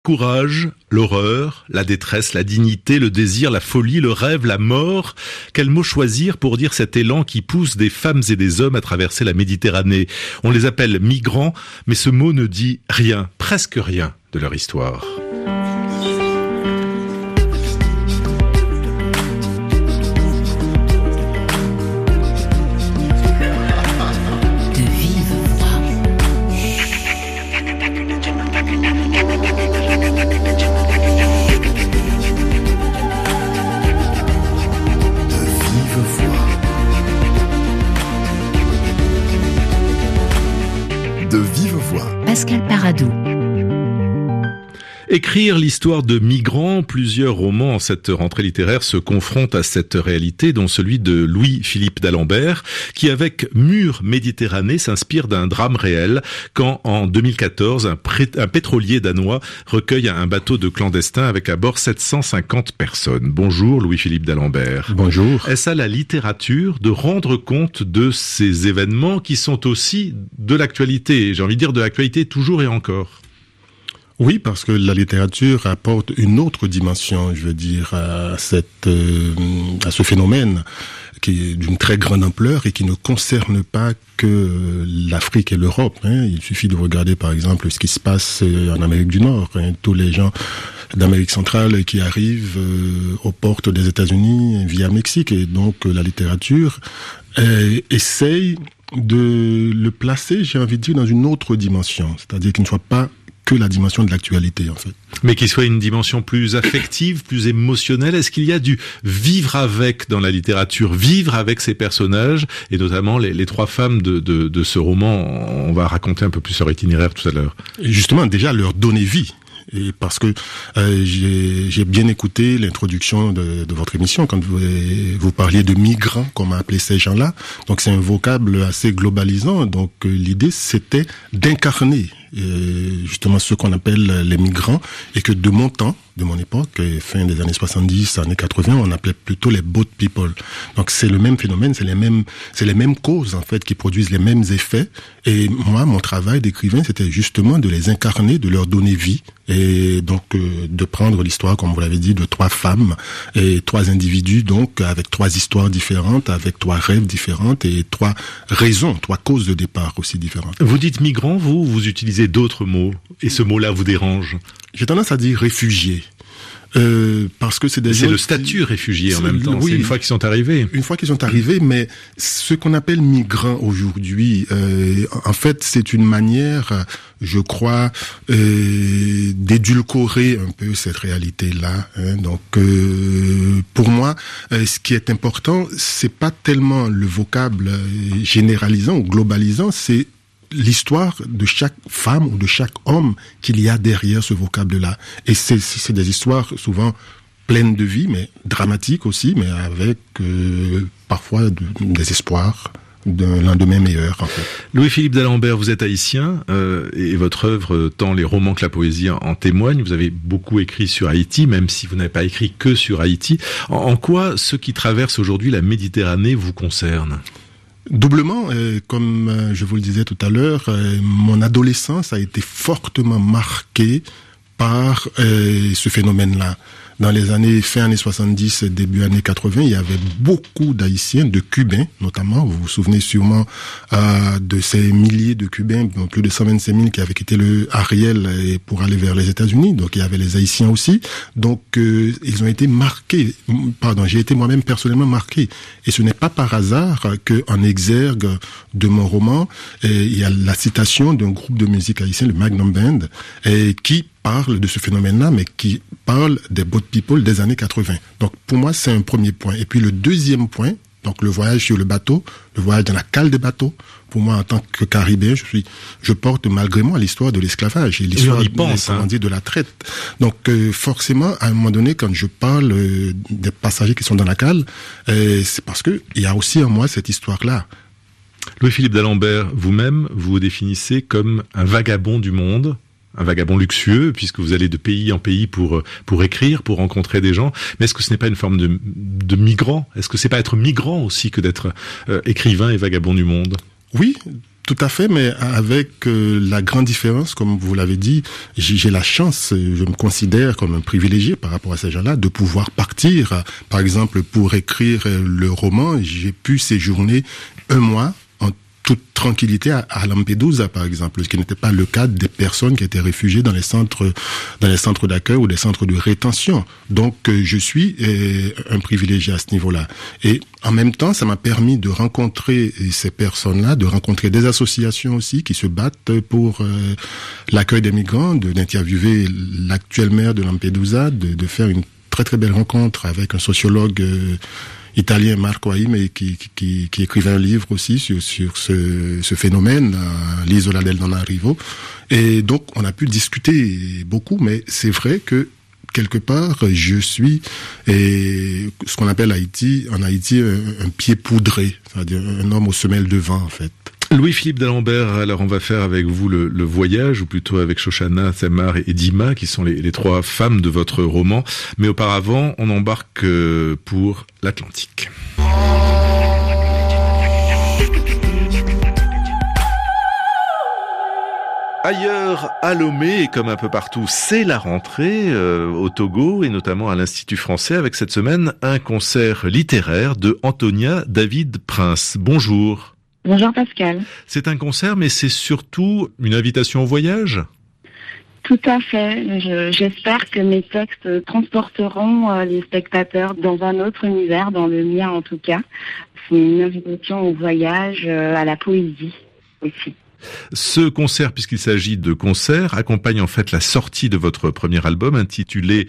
Courage, l'horreur, la détresse, la dignité, le désir, la folie, le rêve, la mort. Quel mot choisir pour dire cet élan qui pousse des femmes et des hommes à traverser la Méditerranée? On les appelle migrants, mais ce mot ne dit rien, presque rien de leur histoire. De vive voix. Pascal Paradou. Écrire l'histoire de migrants, plusieurs romans en cette rentrée littéraire se confrontent à cette réalité, dont celui de Louis-Philippe d'Alembert, qui avec Mur Méditerranée s'inspire d'un drame réel, quand en 2014, un pétrolier danois recueille un bateau de clandestins avec à bord 750 personnes. Bonjour Louis-Philippe d'Alembert. Bonjour. Est-ce à la littérature de rendre compte de ces événements qui sont aussi de l'actualité, j'ai envie de dire de l'actualité toujours et encore? Oui, parce que la littérature apporte une autre dimension, je veux dire, à ce phénomène qui est d'une très grande ampleur et qui ne concerne pas que l'Afrique et l'Europe. Il suffit de regarder, par exemple, ce qui se passe en Amérique du Nord. Tous les gens d'Amérique centrale qui arrivent aux portes des États-Unis via Mexique. Et donc, la littérature essaye de le placer, j'ai envie de dire, dans une autre dimension. C'est-à-dire qu'il ne soit pas que la dimension de l'actualité, en fait. Mais qu'il soit une dimension plus affective, plus émotionnelle. Est-ce qu'il y a du vivre avec dans la littérature, vivre avec ces personnages, et notamment les trois femmes de ce roman? On va raconter un peu plus leur itinéraire tout à l'heure. Et justement, déjà leur donner vie. Et parce que j'ai bien écouté l'introduction de votre émission quand vous parliez de migrants, comme on appelait ces gens-là. Donc c'est un vocable assez globalisant. Donc l'idée c'était d'incarner justement ce qu'on appelle les migrants, et que de mon temps, de mon époque, fin des années 70, années 80, on appelait plutôt les boat people. Donc c'est le même phénomène, c'est les mêmes causes en fait qui produisent les mêmes effets. Et moi, mon travail d'écrivain, c'était justement de les incarner, de leur donner vie, et donc de prendre l'histoire, comme vous l'avez dit, de trois femmes et trois individus, donc avec trois histoires différentes, avec trois rêves différents et trois raisons, trois causes de départ aussi différentes. Vous dites migrants, vous utilisez d'autres mots, et ce mot-là vous dérange? J'ai tendance à dire réfugiés. Parce que c'est le statut réfugié en même temps. Oui, c'est une fois qu'ils sont arrivés. Une fois qu'ils sont arrivés, mais ce qu'on appelle migrants aujourd'hui, en fait, c'est une manière, je crois, d'édulcorer un peu cette réalité-là. Donc, pour moi, ce qui est important, c'est pas tellement le vocable généralisant ou globalisant, c'est l'histoire de chaque femme ou de chaque homme qu'il y a derrière ce vocable-là. Et c'est des histoires souvent pleines de vie, mais dramatiques aussi, mais avec parfois des espoirs d'un lendemain meilleur, en fait. Louis-Philippe d'Alembert, vous êtes haïtien, et votre œuvre, tant les romans que la poésie en témoignent. Vous avez beaucoup écrit sur Haïti, même si vous n'avez pas écrit que sur Haïti. En quoi ceux qui traversent aujourd'hui la Méditerranée vous concernent? Doublement, comme je vous le disais tout à l'heure, mon adolescence a été fortement marquée par ce phénomène-là. Dans les fin années 70, début années 80, il y avait beaucoup d'Haïtiens, de Cubains notamment. Vous vous souvenez sûrement de ces milliers de Cubains, plus de 125 000 qui avaient quitté le Ariel pour aller vers les États-Unis. Donc il y avait les Haïtiens aussi. Donc ils ont été marqués. J'ai été moi-même personnellement marqué. Et ce n'est pas par hasard qu'en exergue de mon roman, il y a la citation d'un groupe de musique haïtien, le Magnum Band, qui parle de ce phénomène-là, mais qui parle des boat people des années 80. Donc, pour moi, c'est un premier point. Et puis, le deuxième point, donc le voyage sur le bateau, le voyage dans la cale des bateaux. Pour moi, en tant que Caribéen, je porte malgré moi l'histoire de l'esclavage et l'histoire de la traite. Donc, forcément, à un moment donné, quand je parle des passagers qui sont dans la cale, c'est parce que il y a aussi en moi cette histoire-là. Louis-Philippe d'Alembert, vous-même, vous définissez comme un vagabond du monde. Un vagabond luxueux, puisque vous allez de pays en pays pour écrire, pour rencontrer des gens. Mais est-ce que ce n'est pas une forme de migrant? Est-ce que c'est pas être migrant aussi que d'être écrivain et vagabond du monde? Oui, Tout à fait, mais avec la grande différence, comme vous l'avez dit, j'ai la chance, je me considère comme un privilégié par rapport à ces gens-là, de pouvoir partir. Par exemple, pour écrire le roman, j'ai pu séjourner 1 mois en toute tranquillité à Lampedusa, par exemple, ce qui n'était pas le cas des personnes qui étaient réfugiées dans les centres d'accueil ou des centres de rétention. Donc, je suis un privilégié à ce niveau-là. Et en même temps, ça m'a permis de rencontrer ces personnes-là, de rencontrer des associations aussi qui se battent pour l'accueil des migrants, d'interviewer l'actuel maire de Lampedusa, de faire une très très belle rencontre avec un sociologue italien, Marco Aime, qui écrivait un livre aussi sur ce phénomène, l'Isola del Non Arrivo. Et donc, on a pu discuter beaucoup, mais c'est vrai que quelque part, je suis ce qu'on appelle en Haïti un pied poudré, c'est-à-dire un homme aux semelles de vent, en fait. Louis-Philippe d'Alembert, alors on va faire avec vous le voyage, ou plutôt avec Shoshana, Thamar et Dima, qui sont les 3 femmes de votre roman. Mais auparavant, on embarque pour l'Atlantique. Ailleurs, à Lomé, et comme un peu partout, c'est la rentrée au Togo, et notamment à l'Institut français, avec cette semaine un concert littéraire de Antonia David Prince. Bonjour. Bonjour Pascal. C'est un concert, mais c'est surtout une invitation au voyage ? Tout à fait. J'espère que mes textes transporteront les spectateurs dans un autre univers, dans le mien en tout cas. C'est une invitation au voyage, à la poésie aussi. Ce concert, puisqu'il s'agit de concert, accompagne en fait la sortie de votre premier album intitulé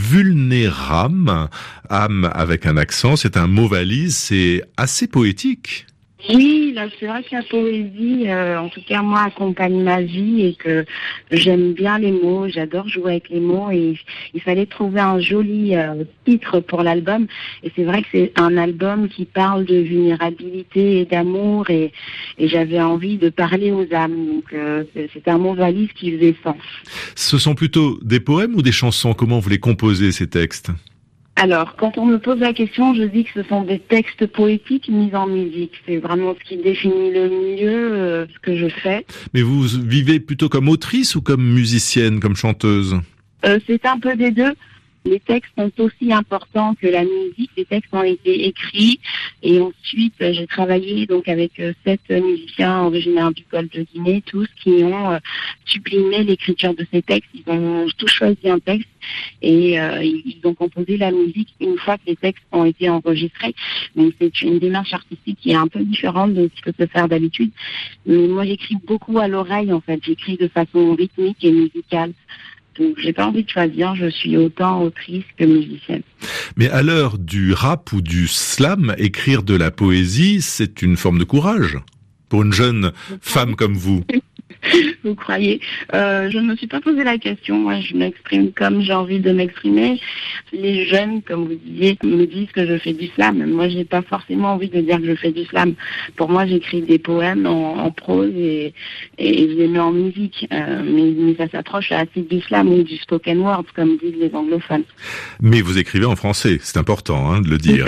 Vulnéram, âme avec un accent. C'est un mot valise, c'est assez poétique. Oui, là, c'est vrai que la poésie, en tout cas, moi, accompagne ma vie et que j'aime bien les mots, j'adore jouer avec les mots et il fallait trouver un joli titre pour l'album. Et c'est vrai que c'est un album qui parle de vulnérabilité et d'amour et j'avais envie de parler aux âmes. Donc, c'est un mot valise qui faisait sens. Ce sont plutôt des poèmes ou des chansons ? Comment vous les composez, ces textes ? Alors, quand on me pose la question, je dis que ce sont des textes poétiques mis en musique. C'est vraiment ce qui définit le mieux ce que je fais. Mais vous vivez plutôt comme autrice ou comme musicienne, comme chanteuse ? C'est un peu des deux. Les textes sont aussi importants que la musique. Les textes ont été écrits et ensuite j'ai travaillé donc avec 7 musiciens originaires du Golfe de Guinée, tous qui ont sublimé l'écriture de ces textes. Ils ont tous choisi un texte et ils ont composé la musique une fois que les textes ont été enregistrés. Donc c'est une démarche artistique qui est un peu différente de ce qui peut se faire d'habitude. Mais moi j'écris beaucoup à l'oreille en fait. J'écris de façon rythmique et musicale. Donc, j'ai pas envie de choisir, je suis autant autrice que musicienne. Mais à l'heure du rap ou du slam, écrire de la poésie, c'est une forme de courage pour une jeune femme comme vous. Vous croyez ? Je ne me suis pas posé la question. Moi, je m'exprime comme j'ai envie de m'exprimer. Les jeunes, comme vous disiez, me disent que je fais du slam. Moi, j'ai pas forcément envie de dire que je fais du slam. Pour moi, j'écris des poèmes en prose et je les mets en musique. Mais ça s'approche assez du slam ou du spoken word, comme disent les anglophones. Mais vous écrivez en français, c'est important de le dire.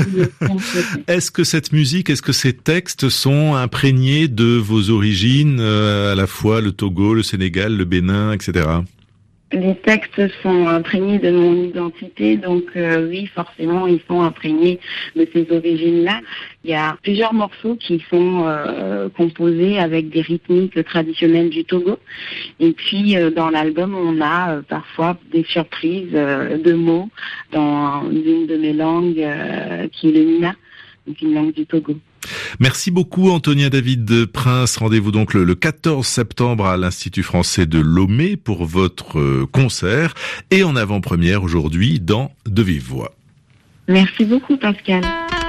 Est-ce que cette musique, est-ce que ces textes sont imprégnés de vos origines, à la fois le Togo, le Sénégal, le Bénin, etc. Les textes sont imprégnés de mon identité, donc oui, forcément, ils sont imprégnés de ces origines-là. Il y a plusieurs morceaux qui sont composés avec des rythmiques traditionnelles du Togo. Et puis, dans l'album, on a parfois des surprises de mots dans une de mes langues qui est le Mina, donc une langue du Togo. Merci beaucoup Antonia David Prince. Rendez-vous donc le 14 septembre à l'Institut français de Lomé pour votre concert et en avant-première aujourd'hui dans De Vive Voix. Merci beaucoup Pascal.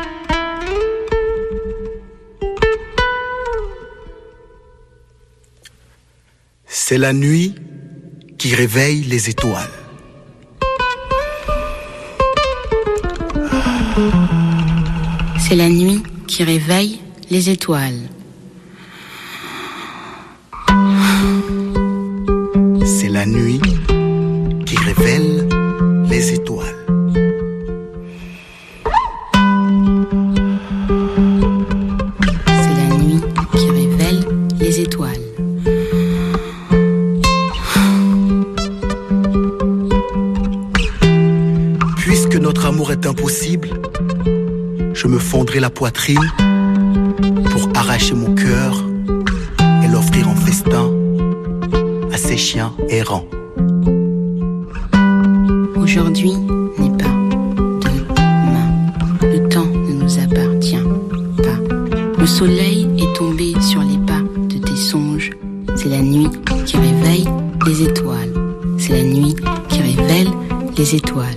C'est la nuit qui réveille les étoiles. C'est la nuit qui réveille les étoiles. C'est la nuit qui révèle les étoiles. C'est la nuit qui révèle Puisque notre amour est impossible, je me fondrai la poitrine pour arracher mon cœur et l'offrir en festin à ces chiens errants. Aujourd'hui n'est pas demain. Le temps ne nous appartient pas. Le soleil est tombé sur les pas de tes songes. C'est la nuit qui réveille les étoiles. C'est la nuit qui révèle les étoiles.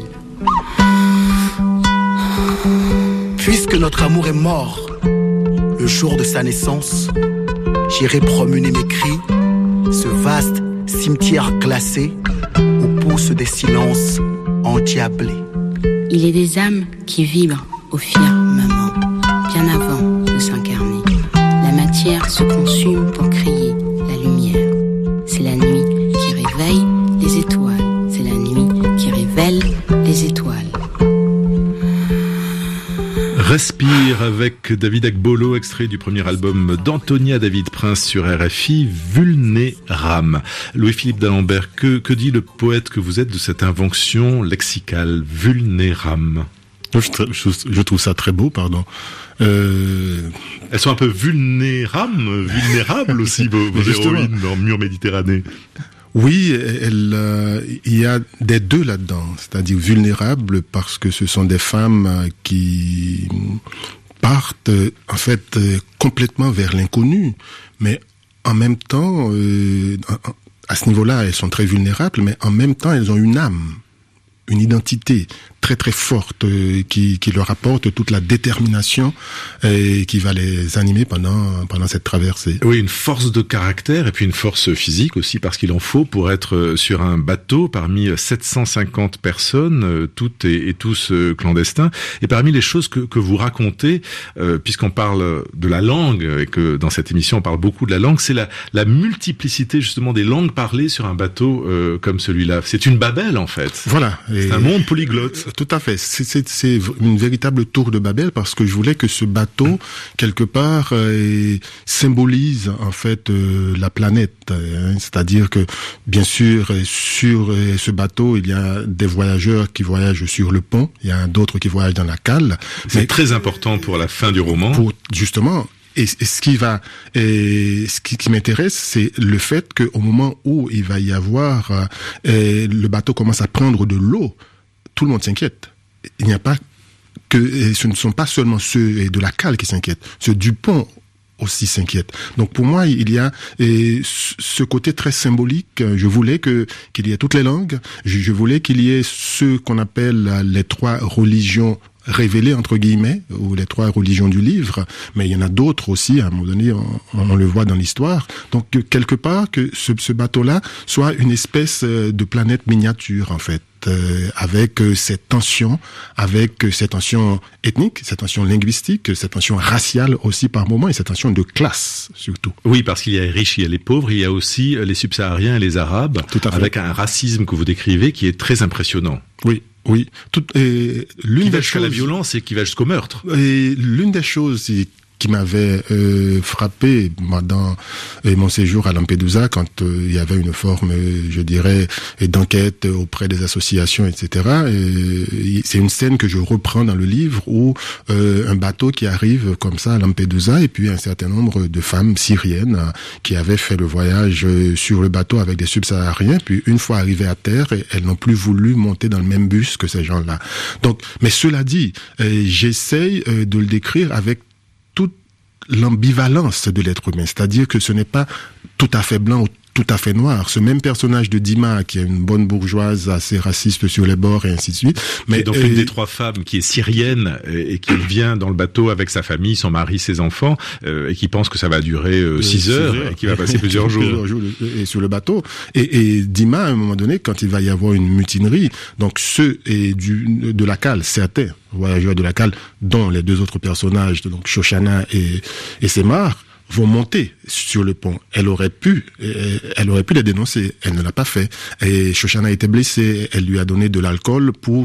Puisque notre amour est mort, le jour de sa naissance, j'irai promener mes cris, ce vaste cimetière glacé où poussent des silences endiablés. Il est des âmes qui vibrent au firmament, bien avant de s'incarner. La matière se consume pour créer la lumière. C'est la nuit qui réveille les étoiles. C'est la nuit qui révèle les étoiles. Respire avec David Agbolo, extrait du premier album d'Antonia David Prince sur RFI, Vulnéram. Louis-Philippe d'Alembert, que dit le poète que vous êtes de cette invention lexicale, Vulnéram? Je trouve ça très beau, pardon. Elles sont un peu vulnérables aussi, vos héroïnes dans Mur Méditerranée. Oui, il y a des deux là-dedans, c'est-à-dire vulnérables parce que ce sont des femmes qui partent en fait complètement vers l'inconnu, mais en même temps, à ce niveau-là, elles sont très vulnérables, mais en même temps, elles ont une âme, une identité très très forte qui leur apporte toute la détermination et qui va les animer pendant cette traversée. Oui, une force de caractère et puis une force physique aussi, parce qu'il en faut pour être sur un bateau parmi 750 personnes, toutes et tous clandestins. Et parmi les choses que vous racontez, puisqu'on parle de la langue et que dans cette émission on parle beaucoup de la langue, c'est la multiplicité justement des langues parlées sur un bateau comme celui-là. C'est une Babel en fait. Voilà. C'est un monde polyglotte. Tout à fait. C'est une véritable tour de Babel parce que je voulais que ce bateau, quelque part, symbolise en fait la planète. C'est-à-dire que, bien sûr, sur ce bateau, il y a des voyageurs qui voyagent sur le pont, il y a d'autres qui voyagent dans la cale. C'est très important pour la fin du roman. Justement. Et ce qui m'intéresse, c'est le fait qu'au moment où il va y avoir, le bateau commence à prendre de l'eau, tout le monde s'inquiète. Il n'y a pas que, ce ne sont pas seulement ceux de la cale qui s'inquiètent, ceux du pont aussi s'inquiètent. Donc pour moi, il y a ce côté très symbolique. Je voulais qu'il y ait toutes les langues. Je voulais qu'il y ait ce qu'on appelle les trois religions révélées entre guillemets, ou les trois religions du livre, mais il y en a d'autres aussi, à un moment donné, on le voit dans l'histoire. Donc quelque part, que ce bateau-là soit une espèce de planète miniature, en fait, avec cette tension ethnique, cette tension linguistique, cette tension raciale aussi par moment, et cette tension de classe surtout. Oui, parce qu'il y a les riches, il y a les pauvres, il y a aussi les subsahariens et les arabes, tout à fait, avec un racisme que vous décrivez qui est très impressionnant. Oui. Oui, l'une qui va jusqu'à la violence et qui va jusqu'au meurtre. Et l'une des choses qui m'avait frappé dans mon séjour à Lampedusa, quand il y avait une forme, je dirais, d'enquête auprès des associations, etc. Et c'est une scène que je reprends dans le livre où un bateau qui arrive comme ça à Lampedusa, et puis un certain nombre de femmes syriennes qui avaient fait le voyage sur le bateau avec des subsahariens, puis une fois arrivées à terre, elles n'ont plus voulu monter dans le même bus que ces gens-là. Donc, mais cela dit, j'essaye de le décrire avec toute l'ambivalence de l'être humain, c'est-à-dire que ce n'est pas tout à fait blanc ou tout à fait noir. Ce même personnage de Dima, qui est une bonne bourgeoise assez raciste sur les bords et ainsi de suite. Mais donc une des trois femmes qui est syrienne et qui vient dans le bateau avec sa famille, son mari, ses enfants, et qui pense que ça va durer 6 heures et qui va passer plusieurs jours sur le bateau. Et Dima, à un moment donné, quand il va y avoir une mutinerie, donc ceux de la cale, certains voyageurs de la cale, dont les deux autres personnages, donc Shoshana et Semar, vont monter sur le pont. Elle aurait pu les dénoncer. Elle ne l'a pas fait. Et Shoshana était blessée. Elle lui a donné de l'alcool pour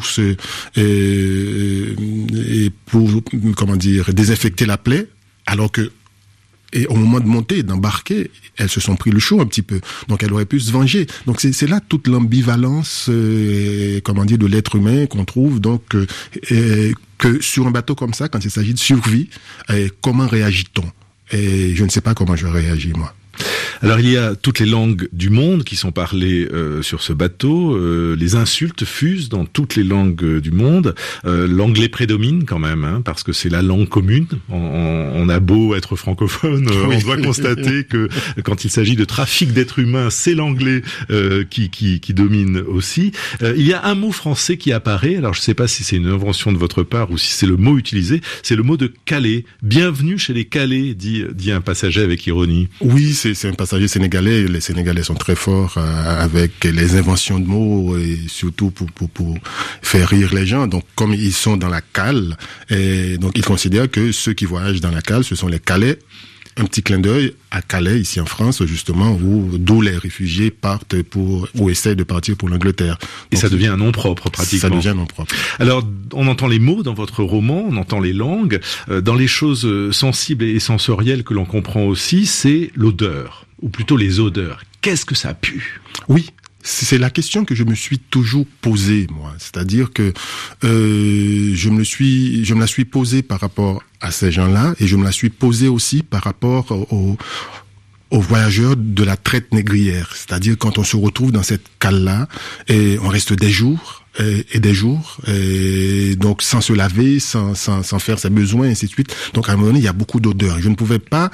désinfecter la plaie, alors que et au moment de monter, d'embarquer, elles se sont pris le chaud un petit peu. Donc elles auraient pu se venger. Donc c'est là toute l'ambivalence, de l'être humain qu'on trouve. Donc que sur un bateau comme ça, quand il s'agit de survie, comment réagit-on? Et je ne sais pas comment je réagis, moi. Alors il y a toutes les langues du monde qui sont parlées sur ce bateau. Les insultes fusent dans toutes les langues du monde. L'anglais prédomine quand même, parce que c'est la langue commune. On a beau être francophone, on doit constater que quand il s'agit de trafic d'êtres humains, c'est l'anglais qui domine aussi. Il y a un mot français qui apparaît. Alors je ne sais pas si c'est une invention de votre part ou si c'est le mot utilisé. C'est le mot de Calais. Bienvenue chez les Calais, dit un passager avec ironie. Oui, c'est un passager sénégalais. Les Sénégalais sont très forts avec les inventions de mots et surtout pour faire rire les gens. Donc, comme ils sont dans la cale, et donc ils considèrent que ceux qui voyagent dans la cale, ce sont les Calais. Un petit clin d'œil à Calais, ici en France, justement, d'où les réfugiés partent ou essaient de partir pour l'Angleterre. Et donc, ça devient un nom propre, pratiquement. Ça devient un nom propre. Alors, on entend les mots dans votre roman, on entend les langues. Dans les choses sensibles et sensorielles que l'on comprend aussi, c'est l'odeur, ou plutôt les odeurs. Qu'est-ce que ça pue? Oui. C'est la question que je me suis toujours posée, moi. C'est-à-dire que je me la suis posée par rapport à ces gens-là, et je me la suis posée aussi par rapport aux voyageurs de la traite négrière. C'est-à-dire quand on se retrouve dans cette cale-là, et on reste des jours et des jours, et donc sans se laver, sans faire ses besoins, et ainsi de suite. Donc à un moment donné, il y a beaucoup d'odeurs. Je ne pouvais pas,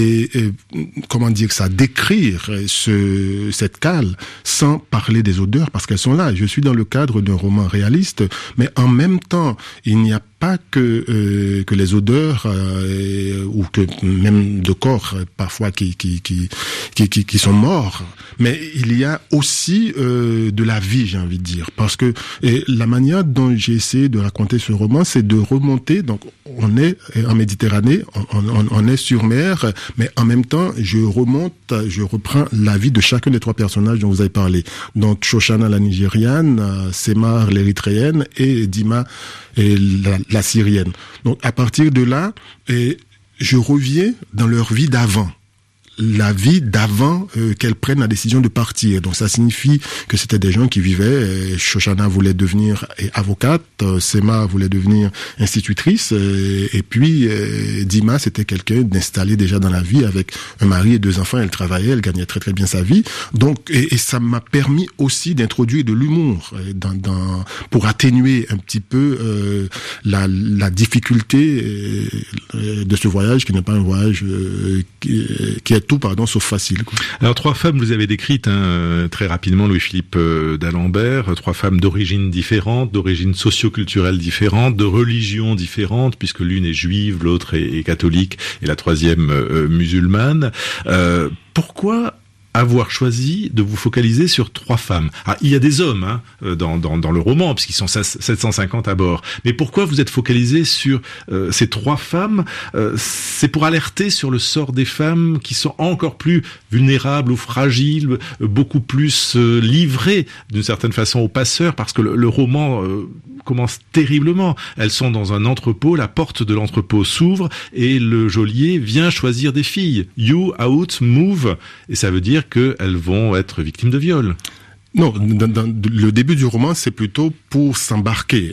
décrire cette cale sans parler des odeurs, parce qu'elles sont là. Je suis dans le cadre d'un roman réaliste, mais en même temps, il n'y a pas que les odeurs ou que même de corps parfois qui sont morts, mais il y a aussi de la vie, j'ai envie de dire, parce que la manière dont j'ai essayé de raconter ce roman, c'est de remonter. Donc on est en Méditerranée, on est sur mer, mais en même temps je reprends la vie de chacun des trois personnages dont vous avez parlé. Donc Shoshana la Nigériane, Semar l'érythréenne et Dima la Syrienne. Donc à partir de là, je reviens dans leur vie d'avant. La vie d'avant qu'elles prennent la décision de partir. Donc ça signifie que c'était des gens qui vivaient. Shoshana voulait devenir avocate, Sema voulait devenir institutrice, et puis Dima, c'était quelqu'un d'installé déjà dans la vie avec un mari et 2 enfants. Elle travaillait, elle gagnait très très bien sa vie. Donc et ça m'a permis aussi d'introduire de l'humour pour atténuer un petit peu la difficulté de ce voyage, qui n'est pas un voyage qui est sauf facile, quoi. Alors 3 femmes, vous avez décrites très rapidement, Louis-Philippe d'Alembert, 3 femmes d'origines différentes, d'origines socio-culturelles différentes, de religions différentes, puisque l'une est juive, l'autre est catholique et la 3e musulmane. Pourquoi avoir choisi de vous focaliser sur 3 femmes? Ah, il y a des hommes dans le roman, puisqu'ils sont 750 à bord. Mais pourquoi vous êtes focalisé sur ces 3 femmes? C'est pour alerter sur le sort des femmes qui sont encore plus vulnérables ou fragiles, beaucoup plus livrées d'une certaine façon aux passeurs, parce que le roman commence terriblement. Elles sont dans un entrepôt, la porte de l'entrepôt s'ouvre et le geôlier vient choisir des filles. You out, move. Et ça veut dire qu'elles vont être victimes de viol. Non, dans le début du roman, c'est plutôt pour s'embarquer,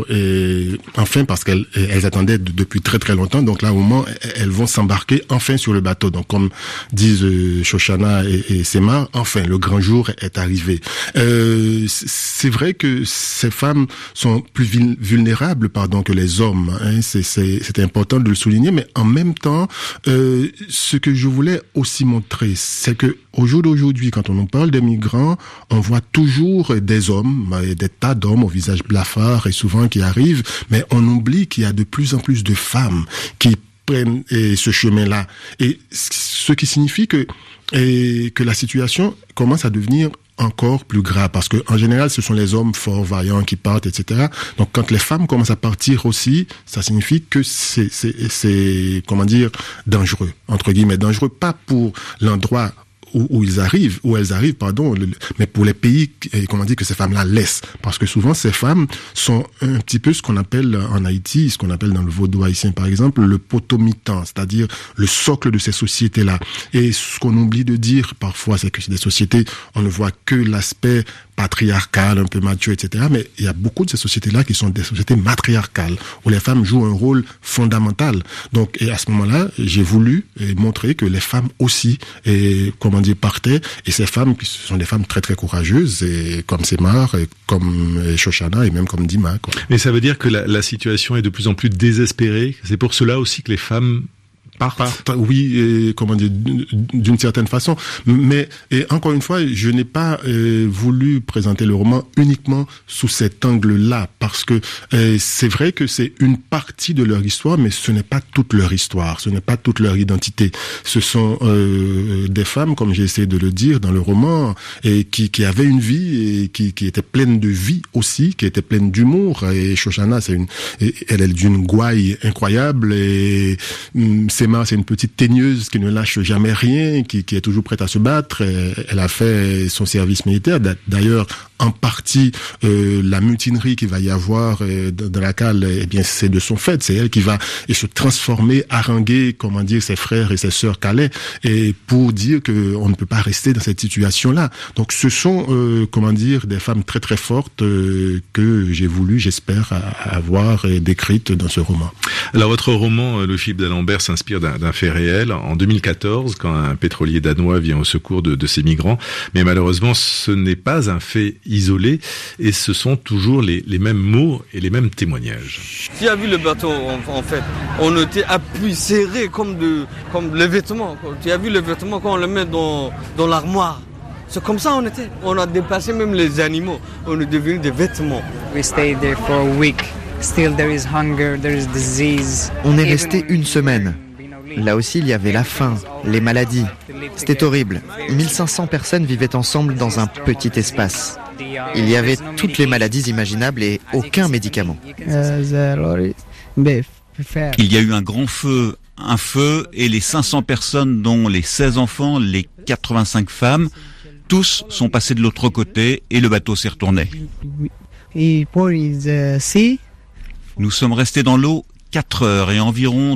enfin parce qu'elles attendaient depuis très très longtemps. Donc là, au moment, elles vont s'embarquer enfin sur le bateau. Donc comme disent Shoshana et Sema, enfin le grand jour est arrivé. C'est vrai que ces femmes sont plus vulnérables, que les hommes. C'est important de le souligner, mais en même temps, ce que je voulais aussi montrer, c'est que au jour d'aujourd'hui, quand on en parle des migrants, on voit toujours des hommes, des tas d'hommes au visage blafard et souvent qui arrivent, mais on oublie qu'il y a de plus en plus de femmes qui prennent ce chemin-là. Et ce qui signifie que la situation commence à devenir encore plus grave, parce que en général ce sont les hommes forts, vaillants qui partent, etc. Donc quand les femmes commencent à partir aussi, ça signifie que c'est dangereux, entre guillemets, dangereux pas pour l'endroit où elles arrivent, mais pour les pays, comment dire, que ces femmes-là laissent. Parce que souvent, ces femmes sont un petit peu ce qu'on appelle en Haïti, ce qu'on appelle dans le vaudou haïtien, par exemple, le potomitan, c'est-à-dire le socle de ces sociétés-là. Et ce qu'on oublie de dire parfois, c'est que c'est des sociétés, on ne voit que l'aspect patriarcal, un peu macho, etc. Mais il y a beaucoup de ces sociétés-là qui sont des sociétés matriarcales, où les femmes jouent un rôle fondamental. Donc, et à ce moment-là, j'ai voulu montrer que les femmes aussi, partaient. Et ces femmes, qui sont des femmes très, très courageuses, et comme Semar, et comme Shoshana, et même comme Dima, quoi. Mais ça veut dire que la situation est de plus en plus désespérée. C'est pour cela aussi que les femmes partent. Oui, d'une certaine façon. Mais encore une fois, je n'ai pas voulu présenter le roman uniquement sous cet angle-là, parce que c'est vrai que c'est une partie de leur histoire, mais ce n'est pas toute leur histoire, ce n'est pas toute leur identité. Ce sont des femmes, comme j'ai essayé de le dire dans le roman, et qui avaient une vie et qui était pleine de vie aussi, qui était pleine d'humour. Et Shoshana, elle est d'une gouaille incroyable, et c'est une petite teigneuse qui ne lâche jamais rien, qui est toujours prête à se battre. Elle a fait son service militaire. D'ailleurs, en partie, la mutinerie qu'il va y avoir dans la cale, eh bien, c'est de son fait. C'est elle qui va se transformer, haranguer, ses frères et ses sœurs calais, et pour dire que on ne peut pas rester dans cette situation-là. Donc, ce sont, des femmes très très fortes que j'ai voulu, j'espère, avoir décrites dans ce roman. Alors, votre roman, Louis-Philippe d'Alembert, s'inspire d'un fait réel. En 2014, quand un pétrolier danois vient au secours de ces migrants, mais malheureusement, ce n'est pas un fait isolé, et ce sont toujours les mêmes mots et les mêmes témoignages. Tu as vu le bateau, en fait, on était appuyé serré comme les vêtements. Tu as vu le vêtement quand on le met dans l'armoire. C'est comme ça on était. On a dépassé même les animaux. On est devenus des vêtements. We stayed there for a week. Still there is hunger, there is disease. On est resté une semaine. Là aussi, il y avait la faim, les maladies. C'était horrible. 1500 personnes vivaient ensemble dans un petit espace. Il y avait toutes les maladies imaginables et aucun médicament. Il y a eu un grand feu, et les 500 personnes, dont les 16 enfants, les 85 femmes, tous sont passés de l'autre côté et le bateau s'est retourné. Nous sommes restés dans l'eau 4 heures et environ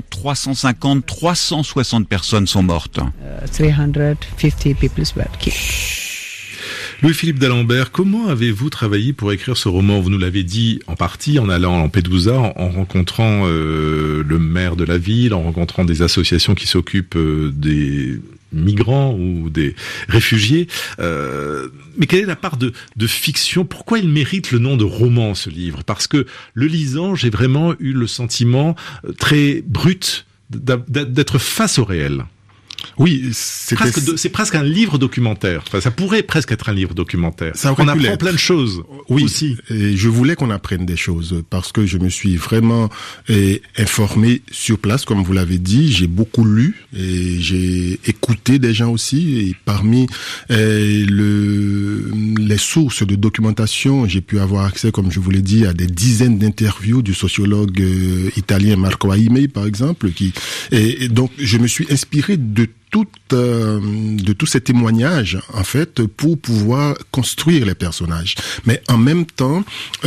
360 personnes sont mortes. 350 people were killed. Louis-Philippe d'Alembert, comment avez-vous travaillé pour écrire ce roman? Vous nous l'avez dit en partie en allant à Lampedusa, en rencontrant le maire de la ville, en rencontrant des associations qui s'occupent des migrants ou des réfugiés. Mais quelle est la part de fiction? Pourquoi il mérite le nom de roman, ce livre? Parce que le lisant, j'ai vraiment eu le très brut d'être face au réel. Oui, c'est presque un livre documentaire. Enfin, ça pourrait presque être un livre documentaire. On apprend plein de choses. Oui, aussi. Et je voulais qu'on apprenne des choses parce que je me suis vraiment informé sur place, comme vous l'avez dit. J'ai beaucoup lu et j'ai écouté des gens aussi. Et parmi les sources de documentation, j'ai pu avoir accès, comme je vous l'ai dit, à des dizaines d'interviews du sociologue italien Marco Aimei, par exemple. Et donc, je me suis inspiré de tous ces témoignages, en fait, pour pouvoir construire les personnages. Mais en même temps,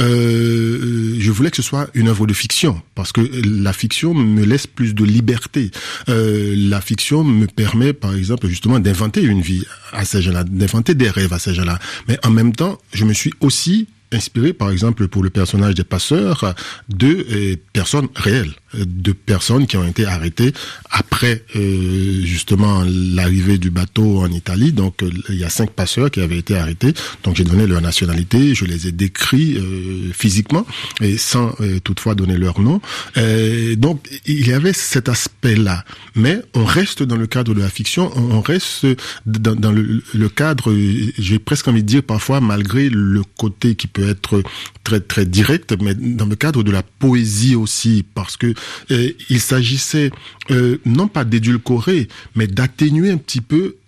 je voulais que ce soit une œuvre de fiction, parce que la fiction me laisse plus de liberté. La fiction me permet, par exemple, justement, d'inventer une vie à ces gens-là, d'inventer des rêves à ces gens-là. Mais en même temps, je me suis aussi inspiré, par exemple, pour le personnage des passeurs, de personnes réelles, de personnes qui ont été arrêtées après justement l'arrivée du bateau en Italie. Donc il y a 5 passeurs qui avaient été arrêtés. Donc j'ai donné leur nationalité, je les ai décrits physiquement et sans toutefois donner leur nom. Donc il y avait cet aspect-là. Mais on reste dans le cadre de la fiction, on reste dans le cadre, j'ai presque envie de dire parfois, malgré le côté qui peut être très très direct, mais dans le cadre de la poésie aussi, parce que il s'agissait non pas d'édulcorer, mais d'atténuer un petit peu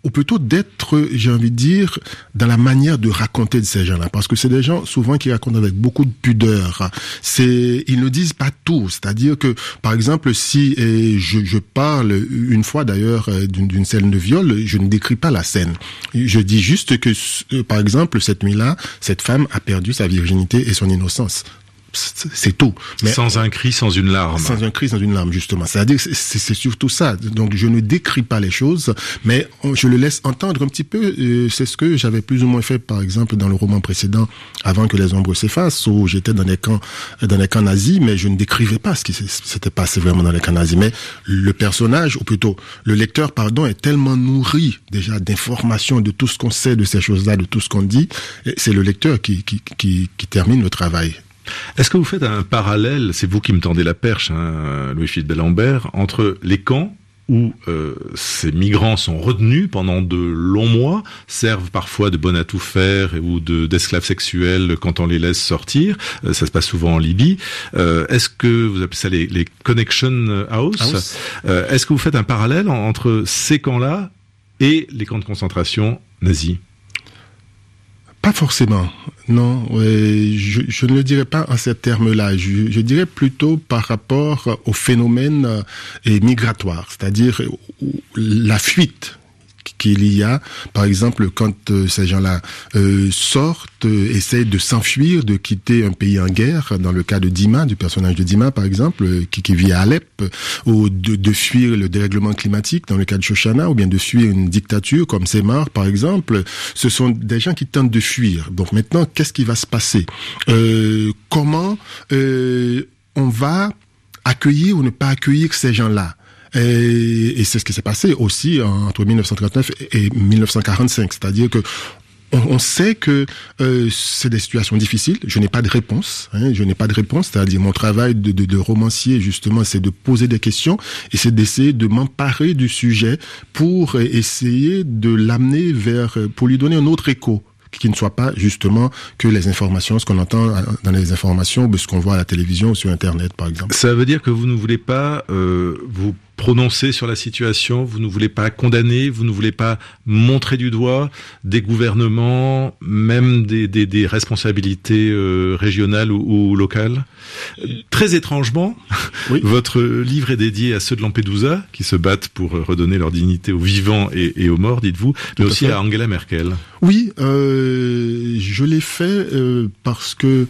ou plutôt d'être, j'ai envie de dire, dans la manière de raconter de ces gens-là, parce que c'est des gens souvent qui racontent avec beaucoup de pudeur. Ils ne disent pas tout, c'est-à-dire que, par exemple, si je parle une fois d'ailleurs d'une scène de viol, je ne décris pas la scène. Je dis juste que, par exemple, cette nuit-là, cette femme a perdu sa virginité et son innocence. C'est tout. Mais sans un cri, sans une larme. Sans un cri, sans une larme, justement. C'est-à-dire que c'est surtout ça. Donc, je ne décris pas les choses, mais je le laisse entendre un petit peu. C'est ce que j'avais plus ou moins fait, par exemple, dans le roman précédent, Avant que les ombres s'effacent, où j'étais dans les camps nazis, mais je ne décrivais pas ce qui s'était passé vraiment dans les camps nazis. Mais le personnage, ou plutôt le lecteur, pardon, est tellement nourri déjà d'informations, de tout ce qu'on sait de ces choses-là, de tout ce qu'on dit. Et c'est le lecteur qui termine le travail. Est-ce que vous faites un parallèle, c'est vous qui me tendez la perche, Louis-Philippe d'Alembert, entre les camps où ces migrants sont retenus pendant de longs mois, servent parfois de bonne à tout faire ou d'esclaves sexuels quand on les laisse sortir, ça se passe souvent en Libye. Est-ce que vous appelez ça les connection house? Est-ce que vous faites un parallèle entre ces camps-là et les camps de concentration nazis? Pas forcément, non. Je ne le dirais pas en ces termes-là. Je dirais plutôt par rapport au phénomène migratoire, c'est-à-dire la fuite qu'il y a, par exemple, quand ces gens-là sortent, essayent de s'enfuir, de quitter un pays en guerre, dans le cas de Dima, du personnage de Dima, par exemple, qui vit à Alep, ou de fuir le dérèglement climatique, dans le cas de Shoshana, ou bien de fuir une dictature, comme Semar, par exemple. Ce sont des gens qui tentent de fuir. Donc maintenant, qu'est-ce qui va se passer? Comment on va accueillir ou ne pas accueillir ces gens-là? Et c'est ce qui s'est passé aussi entre 1939 et 1945, c'est-à-dire que on sait que c'est des situations difficiles. Je n'ai pas de réponse. C'est-à-dire mon travail de romancier, justement, c'est de poser des questions et c'est d'essayer de m'emparer du sujet pour essayer de l'amener pour lui donner un autre écho, qui ne soit pas justement que les informations, ce qu'on entend dans les informations, ce qu'on voit à la télévision ou sur Internet, par exemple. Ça veut dire que vous ne voulez pas vous prononcer sur la situation, vous ne voulez pas condamner, vous ne voulez pas montrer du doigt des gouvernements, même des responsabilités régionales ou locales. Très étrangement, oui. Votre livre est dédié à ceux de Lampedusa qui se battent pour redonner leur dignité aux vivants et aux morts, dites-vous, mais aussi à Angela Merkel. Oui, je l'ai fait parce que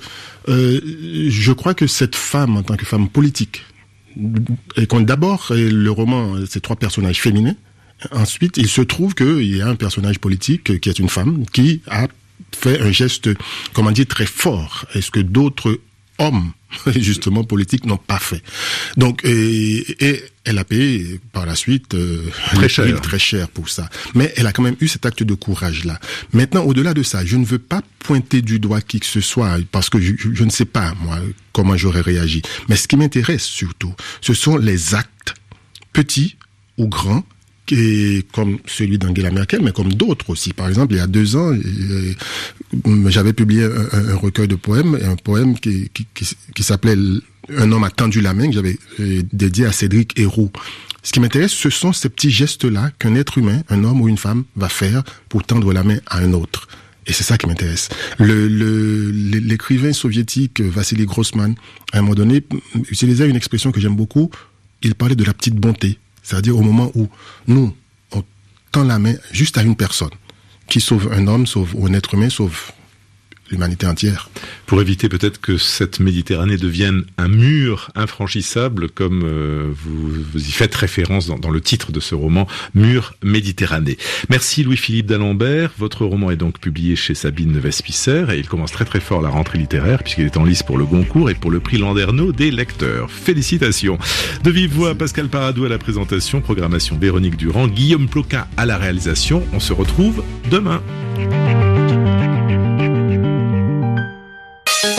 je crois que cette femme, en tant que femme politique, et quand d'abord le roman, c'est 3 personnages féminins. Ensuite, il se trouve qu'il y a un personnage politique qui est une femme qui a fait un geste, comment dire, très fort. Est-ce que d'autres hommes, justement politiques, n'ont pas fait? Donc, et elle a payé par la suite très cher pour ça. Mais elle a quand même eu cet acte de courage-là. Maintenant, au-delà de ça, je ne veux pas pointer du doigt qui que ce soit, parce que je ne sais pas, moi, comment j'aurais réagi. Mais ce qui m'intéresse surtout, ce sont les actes, petits ou grands, comme celui d'Angela Merkel, mais comme d'autres aussi. Par exemple, il y a 2 ans, j'avais publié un recueil de poèmes, un poème qui s'appelait Un homme a tendu la main, que j'avais dédié à Cédric Héroux. Ce qui m'intéresse, ce sont ces petits gestes-là qu'un être humain, un homme ou une femme, va faire pour tendre la main à un autre. Et c'est ça qui m'intéresse. L'écrivain soviétique Vassili Grossman, à un moment donné, utilisait une expression que j'aime beaucoup. Il parlait de la petite bonté. C'est-à-dire au moment où nous, on tend la main juste à une personne qui sauve un homme, ou un être humain, sauve l'humanité entière. Pour éviter peut-être que cette Méditerranée devienne un mur infranchissable, comme vous y faites référence dans le titre de ce roman, Mur Méditerranée. Merci Louis-Philippe d'Alembert. Votre roman est donc publié chez Sabine Vespicer et il commence très très fort la rentrée littéraire puisqu'il est en lice pour le Goncourt et pour le prix Landerneau des lecteurs. Félicitations. De vive voix, Pascal Paradou à la présentation, programmation Véronique Durand, Guillaume Ploquin à la réalisation. On se retrouve demain.